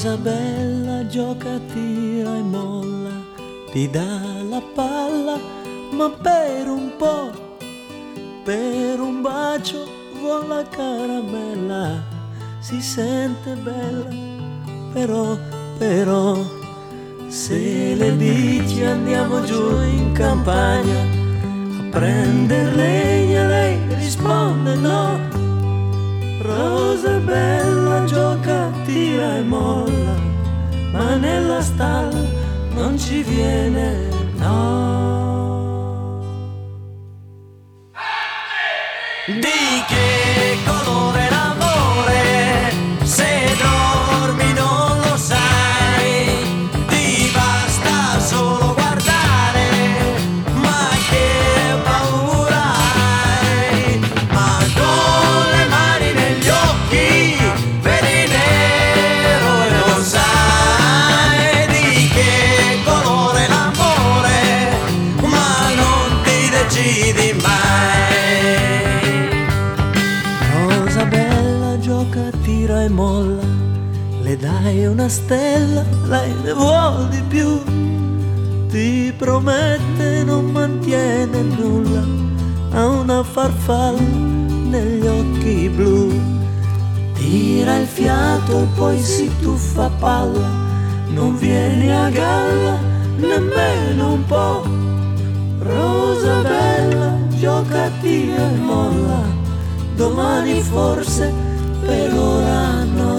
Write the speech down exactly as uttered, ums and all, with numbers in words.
Rosa bella, gioca, tira e molla, ti dà la palla, ma per un po', per un bacio vuol la caramella, si sente bella, però, però, se le dici andiamo giù in campagna a prender legna, lei risponde no. Rosa bella, gioca, tira e molla, ma nella stalla non ci viene, no. Di che colore è l'amore, se dormi non lo sai, ti basta solo guardare, ma che paura hai, ma con le mani negli occhi vedi nero e lo sai, di che colore è l'amore, ma non ti decidi mai. Rosa bella, gioca, tira e molla, le dai una stella, lei ne vuol di più, ti promette non mantiene nulla, ha una farfalla negli occhi blu, tira il fiato e poi si tuffa a palla, non vieni a galla nemmeno un po'. Rosa bella, gioca, tira e molla, domani forse, per ora no.